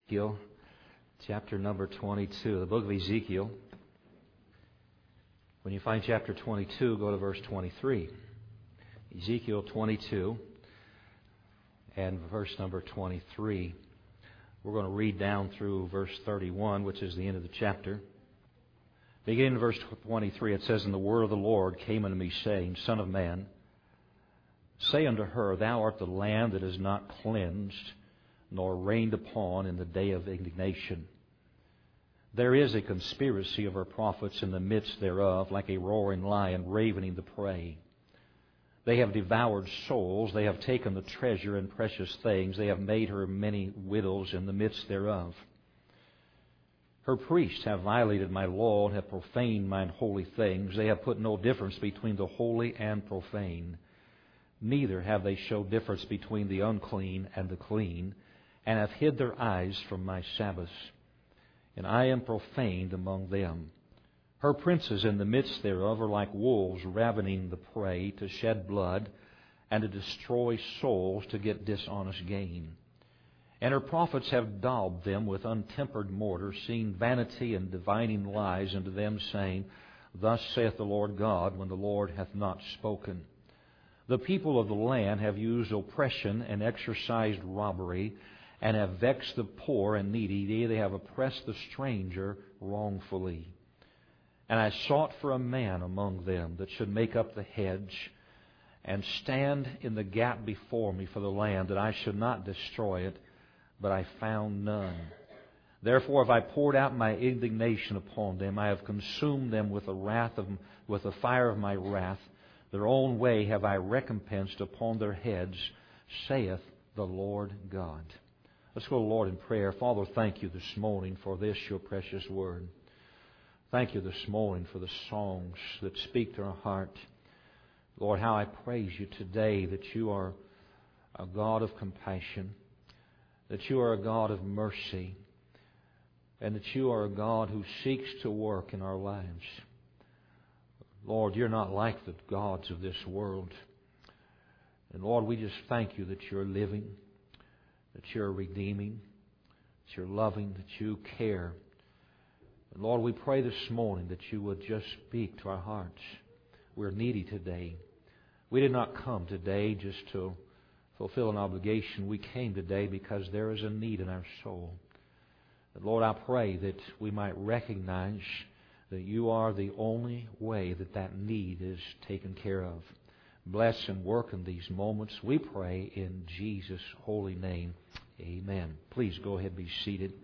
Ezekiel, chapter number 22, the book of Ezekiel. When you find chapter 22, go to verse 23. Ezekiel 22 and verse number 23. We're going to read down through verse 31, which is the end of the chapter. Beginning in verse 23, it says, "And the word of the Lord came unto me, saying, Son of man, say unto her, Thou art the land that is not cleansed, nor rained upon in the day of indignation. There is a conspiracy of her prophets in the midst thereof, like a roaring lion ravening the prey. They have devoured souls, they have taken the treasure and precious things, they have made her many widows in the midst thereof. Her priests have violated my law and have profaned mine holy things. They have put no difference between the holy and profane. Neither have they showed difference between the unclean and the clean, and have hid their eyes from my Sabbaths. And I am profaned among them. Her princes in the midst thereof are like wolves ravening the prey, to shed blood, and to destroy souls, to get dishonest gain. And her prophets have daubed them with untempered mortar, seeing vanity and divining lies unto them, saying, Thus saith the Lord God, when the Lord hath not spoken. The people of the land have used oppression and exercised robbery, and have vexed the poor and needy. They have oppressed the stranger wrongfully. And I sought for a man among them that should make up the hedge, and stand in the gap before me for the land, that I should not destroy it, but I found none. Therefore have I poured out my indignation upon them. I have consumed them with the fire of my wrath. Their own way have I recompensed upon their heads, saith the Lord God." Let's go to the Lord in prayer. Father, thank you this morning for this, your precious word. Thank you this morning for the songs that speak to our heart. Lord, how I praise you today that you are a God of compassion, that you are a God of mercy, and that you are a God who seeks to work in our lives. Lord, you're not like the gods of this world. And Lord, we just thank you that you're living, that you're redeeming, that you're loving, that you care. And Lord, we pray this morning that you would just speak to our hearts. We're needy today. We did not come today just to fulfill an obligation. We came today because there is a need in our soul. And Lord, I pray that we might recognize that you are the only way that that need is taken care of. Bless and work in these moments, we pray in Jesus' holy name. Amen. Please go ahead and be seated.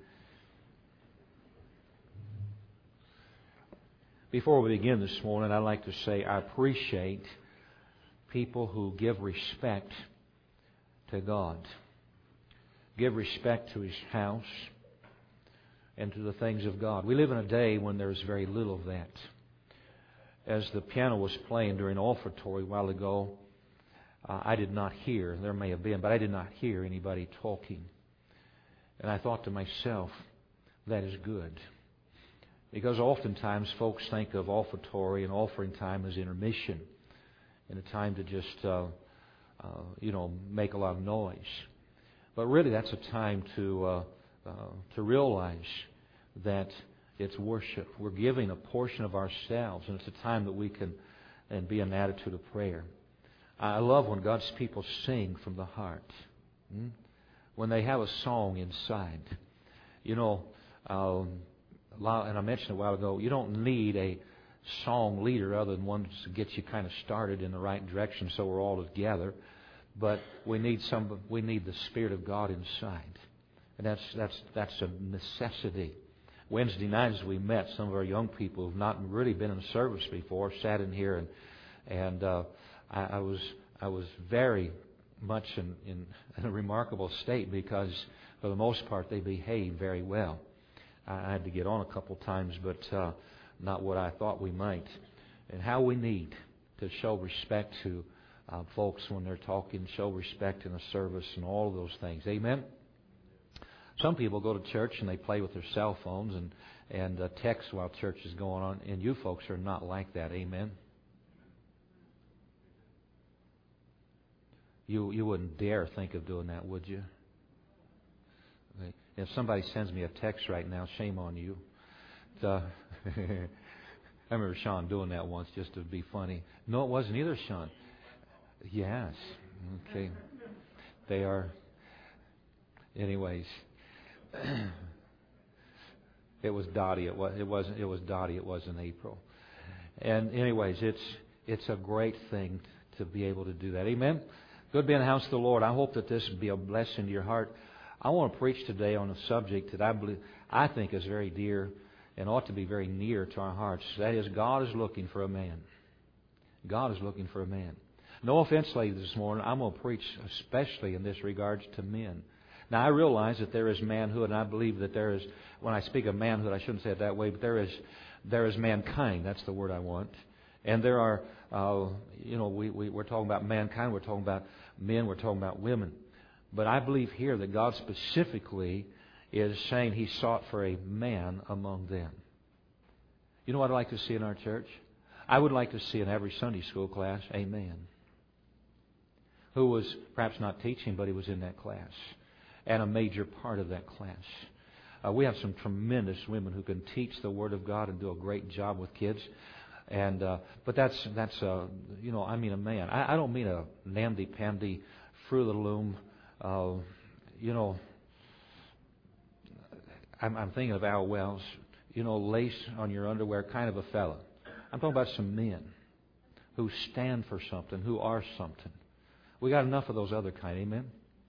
Before we begin this morning, I'd like to say I appreciate people who give respect to God, give respect to His house, and to the things of God. We live in a day when there's very little of that. As the piano was playing during offertory a while ago, I did not hear, there may have been, but I did not hear anybody talking. And I thought to myself, that is good. Because oftentimes folks think of offertory and offering time as intermission, and a time to just, make a lot of noise. But really that's a time to realize that it's worship. We're giving a portion of ourselves, and it's a time that we can and be an attitude of prayer. I love when God's people sing from the heart. When they have a song inside. And I mentioned a while ago, you don't need a song leader other than one to get you kind of started in the right direction so we're all together. But we need the Spirit of God inside. And that's a necessity. Wednesday night as we met, some of our young people who've not really been in service before sat in here, and I was very much in a remarkable state because for the most part they behaved very well. I had to get on a couple times, but not what I thought we might. And how we need to show respect to folks when they're talking, show respect in a service, and all of those things. Amen. Some people go to church and they play with their cell phones and text while church is going on, and you folks are not like that. Amen. You wouldn't dare think of doing that, would you? Okay. If somebody sends me a text right now, shame on you. I remember Sean doing that once just to be funny. No, it wasn't either, Sean. Yes. Okay. They are. Anyways, it was Dottie. It was Dottie. It wasn't April. And anyways, it's a great thing to be able to do that. Amen. Good to be in the house of the Lord. I hope that this will be a blessing to your heart. I want to preach today on a subject that I think is very dear and ought to be very near to our hearts. That is, God is looking for a man. God is looking for a man. No offense, ladies, this morning. I'm going to preach especially in this regards to men. Now, I realize that there is manhood, and I believe that there is, when I speak of manhood, I shouldn't say it that way, but there is mankind. That's the word I want. And there are, we're talking about mankind, we're talking about men, we're talking about women. But I believe here that God specifically is saying He sought for a man among them. You know what I'd like to see in our church? I would like to see in every Sunday school class a man who was perhaps not teaching, but he was in that class and a major part of that class. We have some tremendous women who can teach the Word of God and do a great job with kids. And but that's I mean a man. I don't mean a namby-pamby, Fruit of the Loom. I'm thinking of Al Wells. Lace on your underwear kind of a fella. I'm talking about some men who stand for something, who are something. We got enough of those other kind, amen?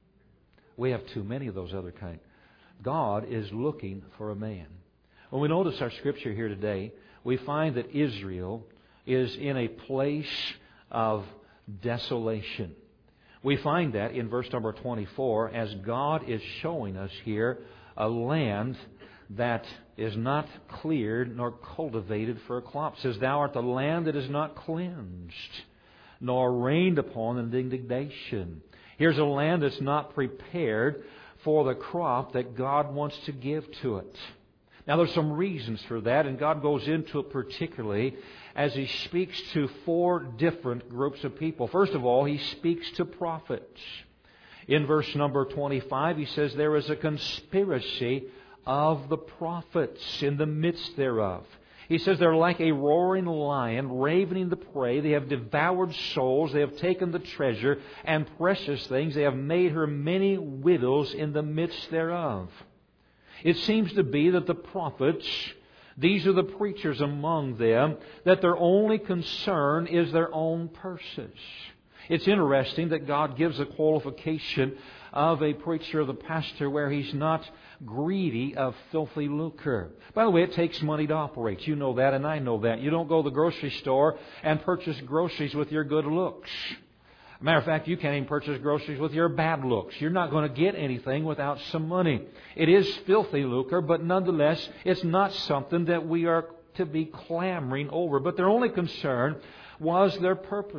We have too many of those other kind. God is looking for a man. When we notice our scripture here today, we find that Israel is in a place of desolation. We find that in verse number 24, as God is showing us here a land that is not cleared nor cultivated for a crop. It says, Thou art the land that is not cleansed, nor rained upon in indignation. Here's a land that's not prepared for the crop that God wants to give to it. Now, there's some reasons for that, and God goes into it particularly as He speaks to 4 different groups of people. First of all, He speaks to prophets. In verse number 25, He says, There is a conspiracy of the prophets in the midst thereof. He says they're like a roaring lion, ravening the prey. They have devoured souls. They have taken the treasure and precious things. They have made her many widows in the midst thereof. It seems to be that the prophets, these are the preachers among them, that their only concern is their own purses. It's interesting that God gives a qualification of a preacher or the pastor where he's not greedy of filthy lucre. By the way, it takes money to operate. You know that and I know that. You don't go to the grocery store and purchase groceries with your good looks. Matter of fact, you can't even purchase groceries with your bad looks. You're not going to get anything without some money. It is filthy lucre, but nonetheless, it's not something that we are to be clamoring over. But their only concern was their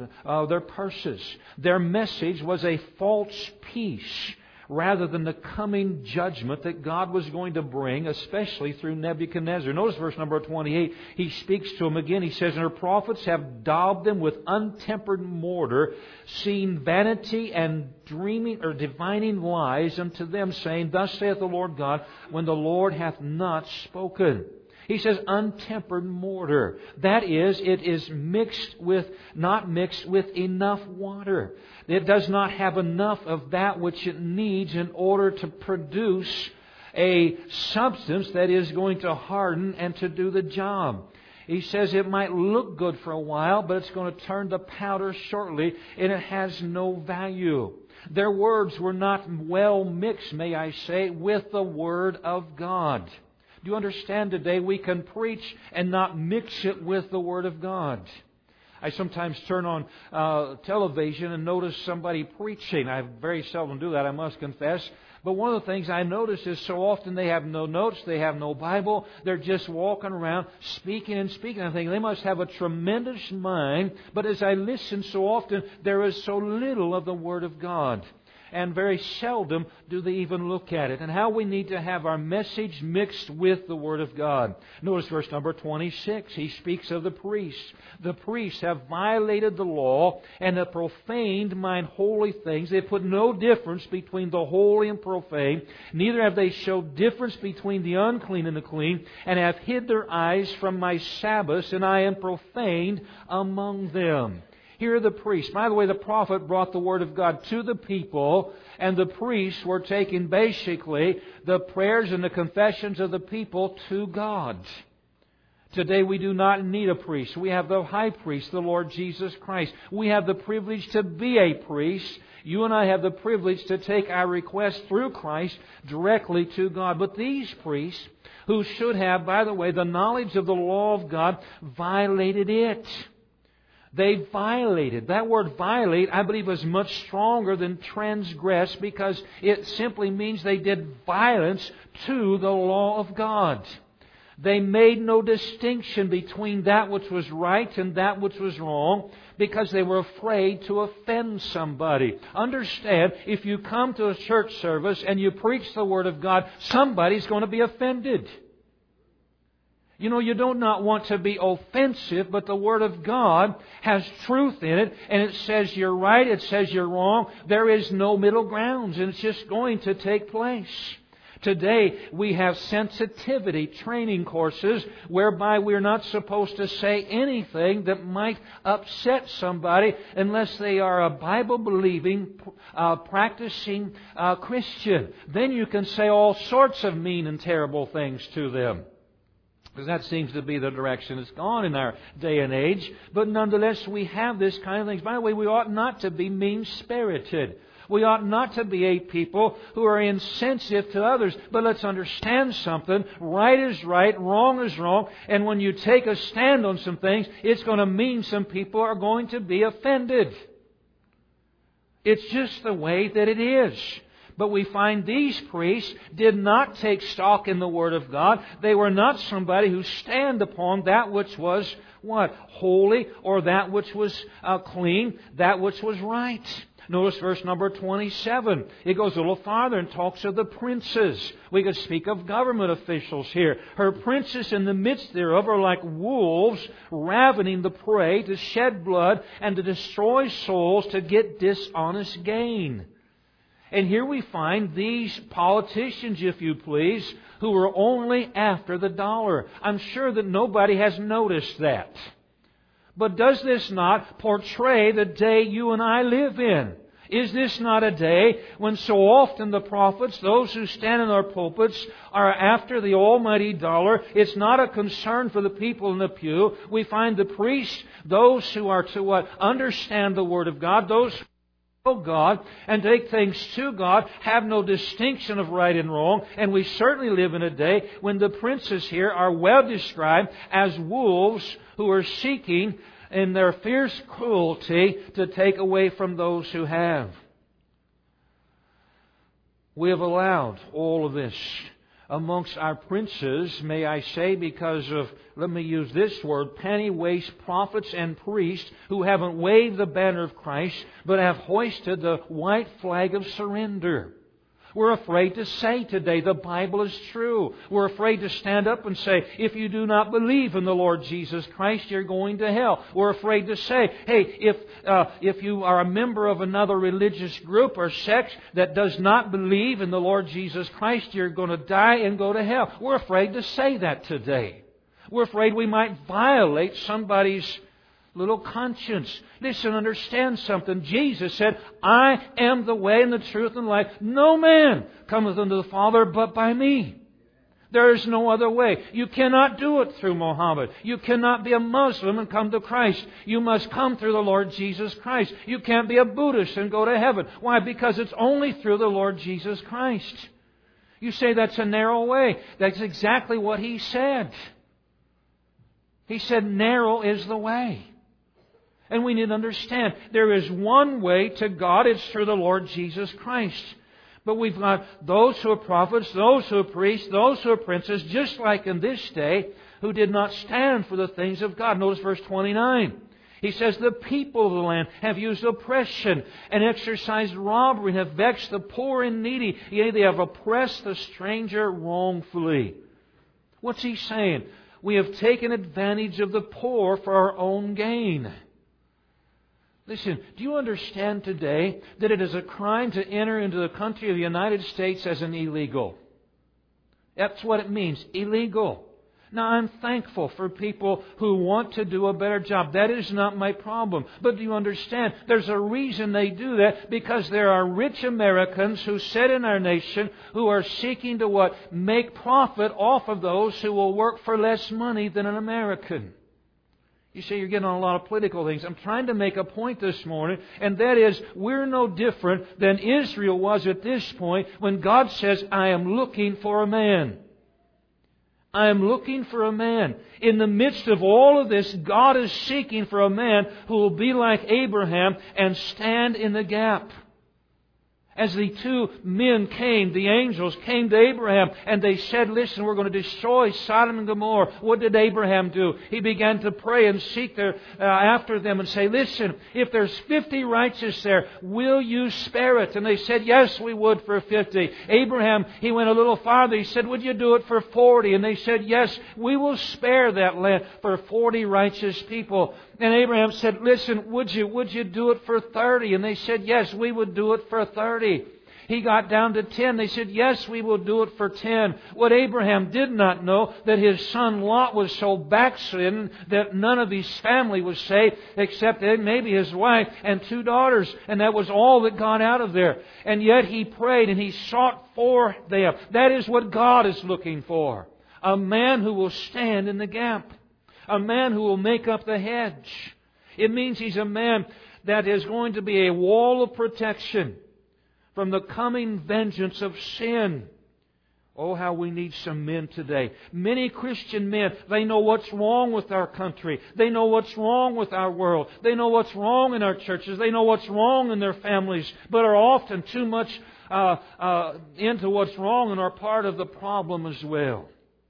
purses. Their message was a false peace rather than the coming judgment that God was going to bring, especially through Nebuchadnezzar. Notice verse number 28. He speaks to them again. He says, And her prophets have daubed them with untempered mortar, seeing vanity and dreaming or divining lies unto them, saying, Thus saith the Lord God, when the Lord hath not spoken. He says untempered mortar. That is, it is not mixed with enough water. It does not have enough of that which it needs in order to produce a substance that is going to harden and to do the job. He says it might look good for a while, but it's going to turn to powder shortly, and it has no value. Their words were not well mixed, may I say, with the Word of God. Do you understand today we can preach and not mix it with the Word of God? I sometimes turn on television and notice somebody preaching. I very seldom do that, I must confess. But one of the things I notice is so often they have no notes, they have no Bible. They're just walking around speaking and speaking. I think they must have a tremendous mind. But as I listen so often, there is so little of the Word of God. and very seldom do they even look at it. And how we need to have our message mixed with the Word of God. Notice verse number 26. He speaks of the priests. The priests have violated the law and have profaned mine holy things. They put no difference between the holy and profane. Neither have they showed difference between the unclean and the clean, and have hid their eyes from my Sabbaths, and I am profaned among them. Here are the priests. By the way, the prophet brought the Word of God to the people, and the priests were taking basically the prayers and the confessions of the people to God. Today we do not need a priest. We have the high priest, the Lord Jesus Christ. We have the privilege to be a priest. You and I have the privilege to take our request through Christ directly to God. But these priests, who should have, by the way, the knowledge of the law of God, violated it. They violated. That word violate, I believe, is much stronger than transgress, because it simply means they did violence to the law of God. They made no distinction between that which was right and that which was wrong, because they were afraid to offend somebody. Understand, if you come to a church service and you preach the Word of God, somebody's going to be offended. You know, you do not want to be offensive, but the Word of God has truth in it, and it says you're right, it says you're wrong. There is no middle grounds, and it's just going to take place. Today, we have sensitivity training courses whereby we're not supposed to say anything that might upset somebody unless they are a Bible-believing, practicing Christian. Then you can say all sorts of mean and terrible things to them. Because that seems to be the direction it's gone in our day and age. But nonetheless, we have this kind of things. By the way, we ought not to be mean-spirited. We ought not to be a people who are insensitive to others. But let's understand something. Right is right, wrong is wrong. And when you take a stand on some things, it's going to mean some people are going to be offended. It's just the way that it is. But we find these priests did not take stock in the Word of God. They were not somebody who stand upon that which was what? Holy, or that which was clean, that which was right. Notice verse number 27. It goes a little farther and talks of the princes. We could speak of government officials here. Her princes in the midst thereof are like wolves ravening the prey to shed blood and to destroy souls to get dishonest gain. And here we find these politicians, if you please, who are only after the dollar. I'm sure that nobody has noticed that. But does this not portray the day you and I live in? Is this not a day when so often the prophets, those who stand in our pulpits, are after the almighty dollar? It's not a concern for the people in the pew. We find the priests, those who are to understand the Word of God, those who know God and take things to God, have no distinction of right and wrong. And we certainly live in a day when the princes here are well described as wolves who are seeking in their fierce cruelty to take away from those who have. We have allowed all of this amongst our princes, may I say, because of, let me use this word, penny-waist prophets and priests who haven't waved the banner of Christ, but have hoisted the white flag of surrender. We're afraid to say today the Bible is true. We're afraid to stand up and say, if you do not believe in the Lord Jesus Christ, you're going to hell. We're afraid to say, hey, if you are a member of another religious group or sect that does not believe in the Lord Jesus Christ, you're going to die and go to hell. We're afraid to say that today. We're afraid we might violate somebody's little conscience. Listen, understand something. Jesus said, I am the way and the truth and life. No man cometh unto the Father but by me. There is no other way. You cannot do it through Muhammad. You cannot be a Muslim and come to Christ. You must come through the Lord Jesus Christ. You can't be a Buddhist and go to heaven. Why? Because it's only through the Lord Jesus Christ. You say that's a narrow way. That's exactly what He said. He said, narrow is the way. And we need to understand, there is one way to God. It's through the Lord Jesus Christ. But we've got those who are prophets, those who are priests, those who are princes, just like in this day, who did not stand for the things of God. Notice verse 29. He says, the people of the land have used oppression and exercised robbery and have vexed the poor and needy. Yea, they have oppressed the stranger wrongfully. What's he saying? We have taken advantage of the poor for our own gain. Listen, do you understand today that it is a crime to enter into the country of the United States as an illegal? That's what it means, illegal. Now, I'm thankful for people who want to do a better job. That is not my problem. But do you understand? There's a reason they do that, because there are rich Americans who sit in our nation who are seeking to what? Make profit off of those who will work for less money than an American. You say you're getting on a lot of political things. I'm trying to make a point this morning, and that is, we're no different than Israel was at this point when God says, I am looking for a man. I am looking for a man. In the midst of all of this, God is seeking for a man who will be like Abraham and stand in the gap. As the two men came, the angels came to Abraham and they said, listen, we're going to destroy Sodom and Gomorrah. What did Abraham do? He began to pray and seek after them and say, listen, if there's 50 righteous there, will you spare it? And they said, yes, we would for 50. Abraham, he went a little farther. He said, would you do it for 40? And they said, yes, we will spare that land for 40 righteous people. And Abraham said, listen, would you do it for 30? And they said, yes, we would do it for 30. He got down to 10. They said, yes, we will do it for 10. What Abraham did not know, that his son Lot was so backslidden that none of his family was saved except maybe his wife and 2 daughters. And that was all that got out of there. And yet he prayed and he sought for them. That is what God is looking for. A man who will stand in the gap. A man who will make up the hedge. It means he's a man that is going to be a wall of protection from the coming vengeance of sin. Oh, how we need some men today. Many Christian men, they know what's wrong with our country. They know what's wrong with our world. They know what's wrong in our churches. They know what's wrong in their families, but are often too much into what's wrong and are part of the problem as well.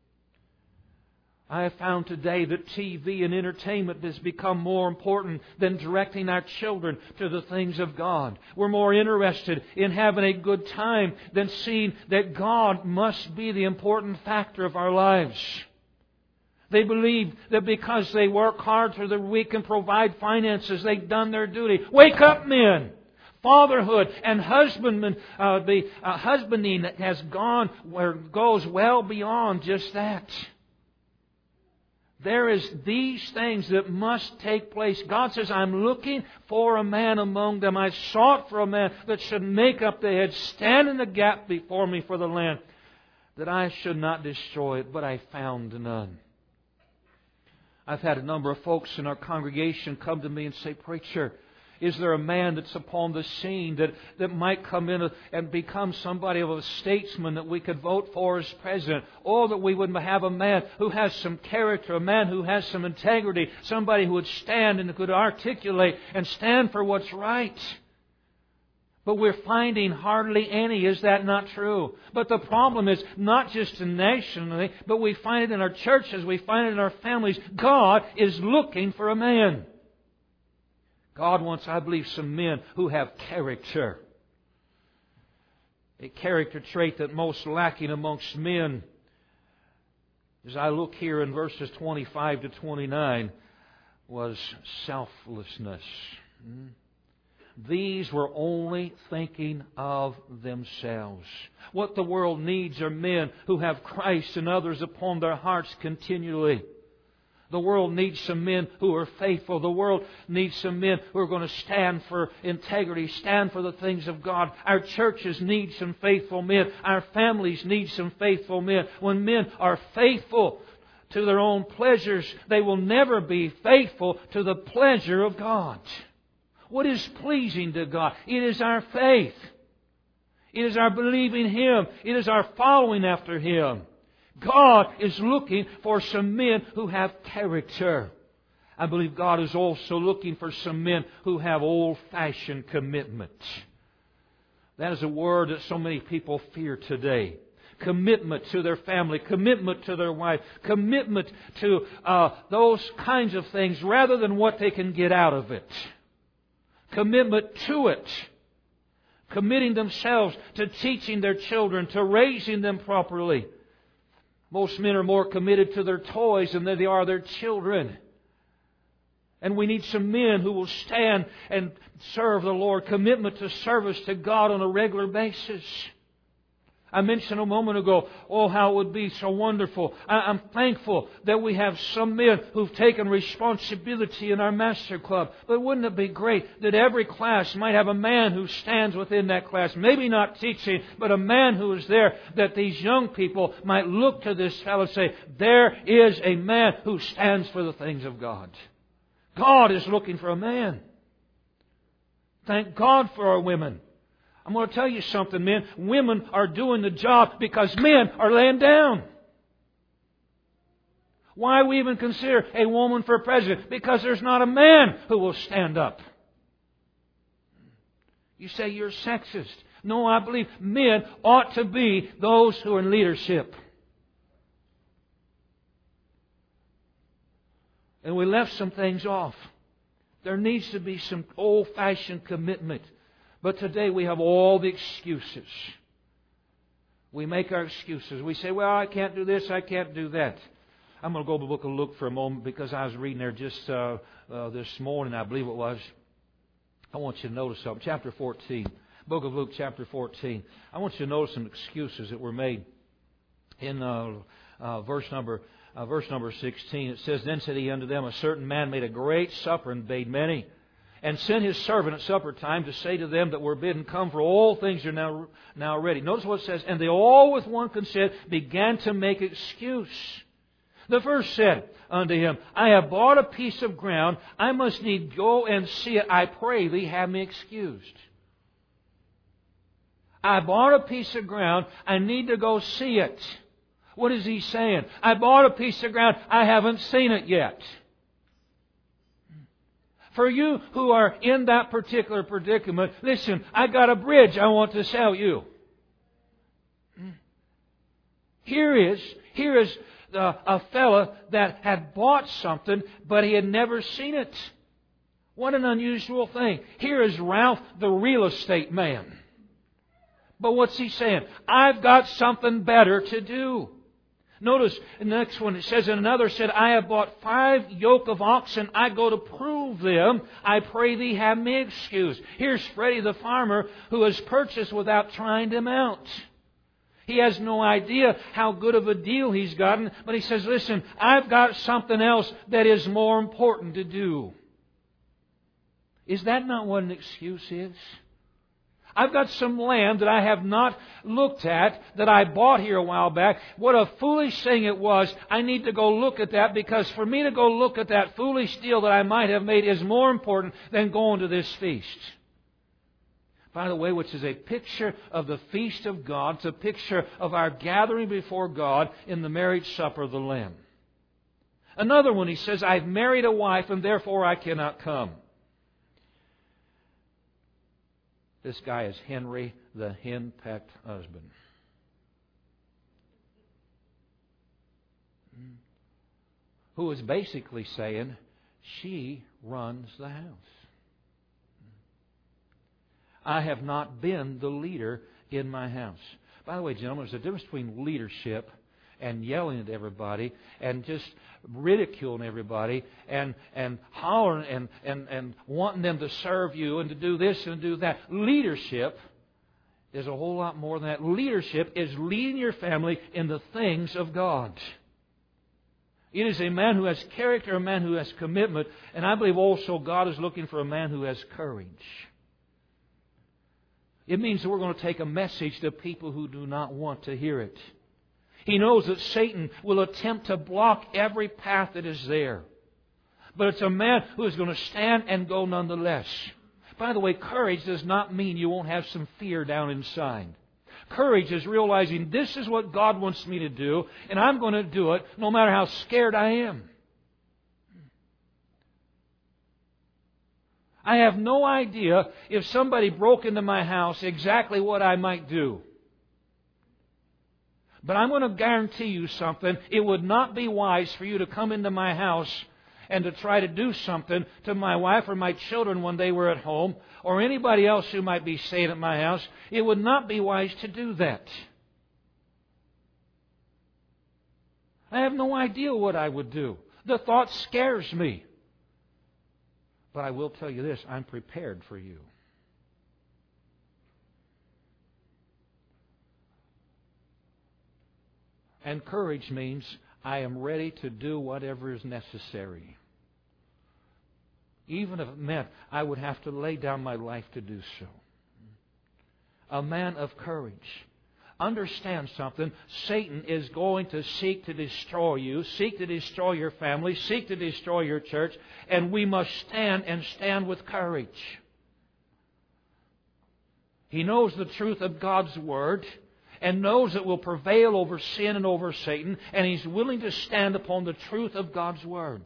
I have found today that TV and entertainment has become more important than directing our children to the things of God. We're more interested in having a good time than seeing that God must be the important factor of our lives. They believe that because they work hard through the week and provide finances, they've done their duty. Wake up, men! Fatherhood and husbanding has gone where it goes well beyond just that. There is these things that must take place. God says, I'm looking for a man among them. I sought for a man that should make up the hedge, stand in the gap before me for the land, that I should not destroy it, but I found none. I've had a number of folks in our congregation come to me and say, preacher, is there a man that's upon the scene that might come in and become somebody of a statesman that we could vote for as president? Or that we would have a man who has some character, a man who has some integrity, somebody who would stand and could articulate and stand for what's right. But we're finding hardly any. Is that not true? But the problem is not just nationally, but we find it in our churches, we find it in our families. God is looking for a man. God wants, I believe, some men who have character. A character trait that most lacking amongst men, as I look here in verses 25 to 29, was selflessness. These were only thinking of themselves. What the world needs are men who have Christ and others upon their hearts continually. The world needs some men who are faithful. The world needs some men who are going to stand for integrity, stand for the things of God. Our churches need some faithful men. Our families need some faithful men. When men are faithful to their own pleasures, they will never be faithful to the pleasure of God. What is pleasing to God? It is our faith. It is our believing Him. It is our following after Him. God is looking for some men who have character. I believe God is also looking for some men who have old-fashioned commitment. That is a word that so many people fear today. commitment to their family, commitment to their wife, commitment to those kinds of things rather than what they can get out of it. Commitment to it. Committing themselves to teaching their children, to raising them properly. Most men are more committed to their toys than they are their children. And we need some men who will stand and serve the Lord. Commitment to service to God on a regular basis. I mentioned a moment ago, how it would be so wonderful. I'm thankful that we have some men who've taken responsibility in our Master Club. But wouldn't it be great that every class might have a man who stands within that class? Maybe not teaching, but a man who is there, that these young people might look to this fellow and say, there is a man who stands for the things of God. God is looking for a man. Thank God for our women. I'm going to tell you something, men. Women are doing the job because men are laying down. Why we even consider a woman for president? Because there's not a man who will stand up. You say you're sexist. No, I believe men ought to be those who are in leadership. And we left some things off. There needs to be some old-fashioned commitment. But today we have all the excuses. We make our excuses. We say, well, I can't do this, I can't do that. I'm going to go to the book of Luke for a moment because I was reading there just this morning, I believe it was. I want you to notice something. Chapter 14. Book of Luke, chapter 14. I want you to notice some excuses that were made in verse number 16. It says, Then said he unto them, A certain man made a great supper and bade many, and sent his servant at supper time to say to them that were bidden, Come, for all things are now ready. Notice what it says, And they all with one consent began to make excuse. The first said unto him, I have bought a piece of ground. I must need go and see it. I pray thee, have me excused. I bought a piece of ground. I need to go see it. What is he saying? I bought a piece of ground. I haven't seen it yet. For you who are in that particular predicament, listen, I got a bridge I want to sell you. Here is a fella that had bought something, but he had never seen it. What an unusual thing. Here is Ralph, the real estate man. But what's he saying? I've got something better to do. Notice the next one, it says, And another said, I have bought 5 yoke of oxen. I go to prove them. I pray thee, have me excused. Here's Freddie the farmer who has purchased without trying them out. He has no idea how good of a deal he's gotten, but he says, listen, I've got something else that is more important to do. Is that not what an excuse is? I've got some land that I have not looked at that I bought here a while back. What a foolish thing it was. I need to go look at that because for me to go look at that foolish deal that I might have made is more important than going to this feast. By the way, which is a picture of the feast of God. It's a picture of our gathering before God in the marriage supper of the Lamb. Another one, he says, I've married a wife and therefore I cannot come. This guy is Henry, the hen-pecked husband. Who is basically saying, she runs the house. I have not been the leader in my house. By the way, gentlemen, there's a difference between leadership and yelling at everybody and just ridiculing everybody and hollering and wanting them to serve you and to do this and do that. Leadership is a whole lot more than that. Leadership is leading your family in the things of God. It is a man who has character, a man who has commitment, and I believe also God is looking for a man who has courage. It means that we're going to take a message to people who do not want to hear it. He knows that Satan will attempt to block every path that is there. But it's a man who is going to stand and go nonetheless. By the way, courage does not mean you won't have some fear down inside. Courage is realizing this is what God wants me to do, and I'm going to do it no matter how scared I am. I have no idea if somebody broke into my house exactly what I might do. But I'm going to guarantee you something. It would not be wise for you to come into my house and to try to do something to my wife or my children when they were at home, or anybody else who might be staying at my house. It would not be wise to do that. I have no idea what I would do. The thought scares me. But I will tell you this, I'm prepared for you. And courage means I am ready to do whatever is necessary. Even if it meant I would have to lay down my life to do so. A man of courage. Understand something. Satan is going to seek to destroy you, seek to destroy your family, seek to destroy your church, and we must stand and stand with courage. He knows the truth of God's Word and knows it will prevail over sin and over Satan, and he's willing to stand upon the truth of God's Word,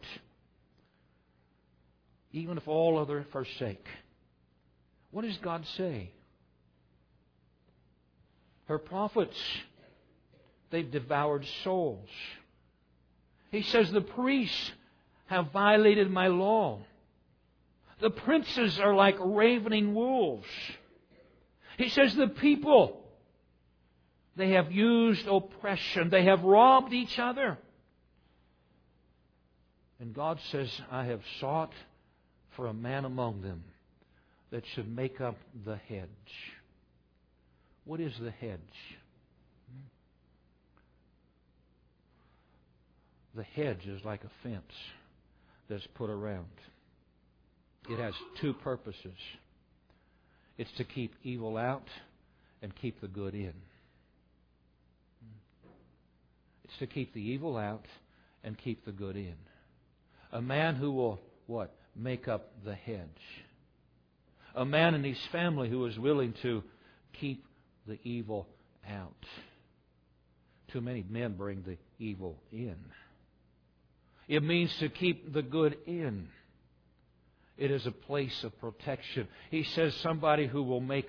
even if all other forsake. What does God say? Her prophets, they've devoured souls. He says the priests have violated my law. The princes are like ravening wolves. He says the people, they have used oppression. They have robbed each other. And God says, I have sought for a man among them that should make up the hedge. What is the hedge? The hedge is like a fence that's put around. It has two purposes. It's to keep evil out and keep the good in. It's to keep the evil out and keep the good in. A man who will, what? Make up the hedge. A man in his family who is willing to keep the evil out. Too many men bring the evil in. It means to keep the good in. It is a place of protection. He says somebody who will make